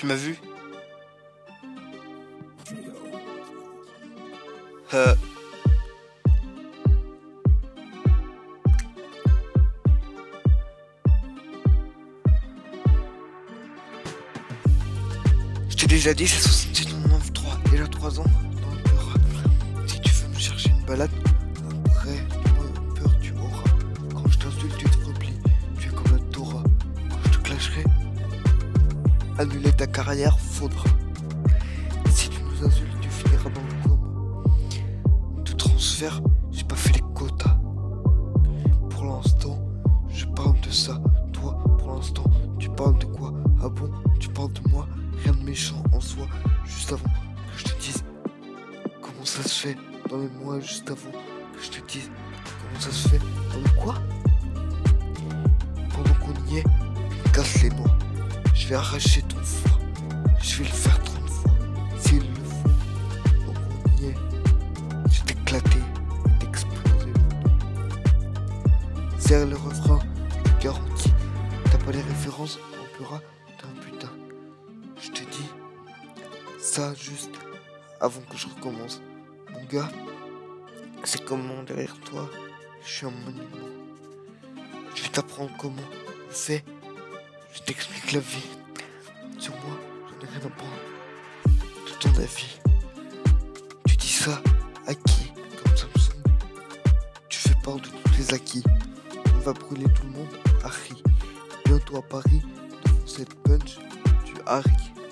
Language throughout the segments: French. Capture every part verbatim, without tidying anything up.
Tu m'as vu? Euh... Je t'ai déjà dit, c'est soixante-six quatre-vingt-treize, déjà trois ans dans le peur. Si tu veux me chercher une balade, après, moi, peur tu auras. Quand je t'insulte, tu te replies, tu es comme la Torah. Quand je te clasherai, annuler ta carrière, faudra. Si tu nous insultes, tu finiras dans le coma. De transfert, j'ai pas fait les quotas. Pour l'instant, je parle de ça. Toi, pour l'instant, tu parles de quoi? Ah bon, tu parles de moi? Rien de méchant en soi. Juste avant que je te dise comment ça se fait dans les mois, juste avant que je te dise comment ça se fait dans le quoi. Pendant qu'on y est, tu me casses les noix. Je vais arracher ton foie. Je vais le faire trente fois s'il le faut. Pendant qu'on y est, je vais t'éclater et t'exploser. Serre le refrain, je te garantis. T'as pas les références, on pleura, t'es un putain. Je te dis ça juste avant que je recommence. Mon gars, c'est comment derrière toi, je suis un monument. Je vais t'apprendre comment on fait. Je t'explique la vie. Sur moi, j'en ai rien à prendre de ton avis. Tu dis ça à qui? Comme Samsung. Tu fais part de tous les acquis. On va brûler tout le monde, Harry. Bientôt à Paris, devant cette punch, tu Harry.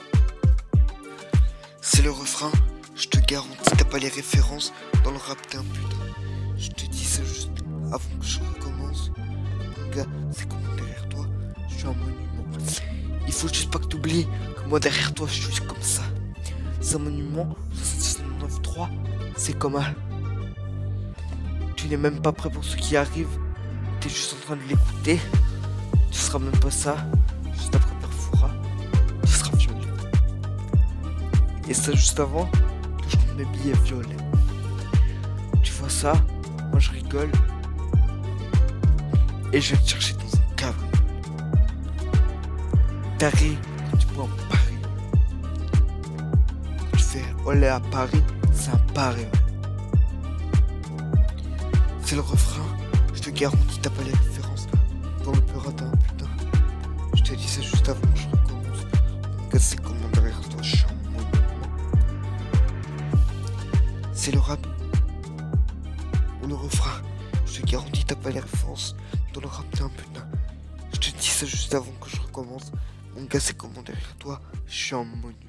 C'est le refrain, je te garantis, t'as pas les références. Dans le rap, t'es un putain. Je te dis ça juste avant que je recommence. Mon gars, c'est comment derrière toi, je suis un monument. Il faut juste pas que t'oublies que moi derrière toi, je suis comme ça. C'est un monument, soixante-six quatre-vingt-treize, c'est comme un... Tu n'es même pas prêt pour ce qui arrive. T'es juste en train de l'écouter. Tu seras même pas ça. Juste après Perfora, tu seras violé. Et ça juste avant que je compte mes billets violets. Tu vois ça? Moi je rigole. Et je vais te chercher dans un cabriolet. Taré, quand tu bois en Paris. Quand tu fais olé à Paris, c'est un pari. C'est le refrain, je te garantis, t'as pas les références. Dans le peur, t'as un putain. Je te dis ça juste avant que je recommence. Mon gars, c'est comment derrière toi, je suis un monument. C'est le rap ou le refrain. Je te garantis, t'as pas les références. Dans le rap, t'es un putain. Je te dis ça juste avant que je recommence. Mon gars, c'est comment derrière toi, je suis un monument.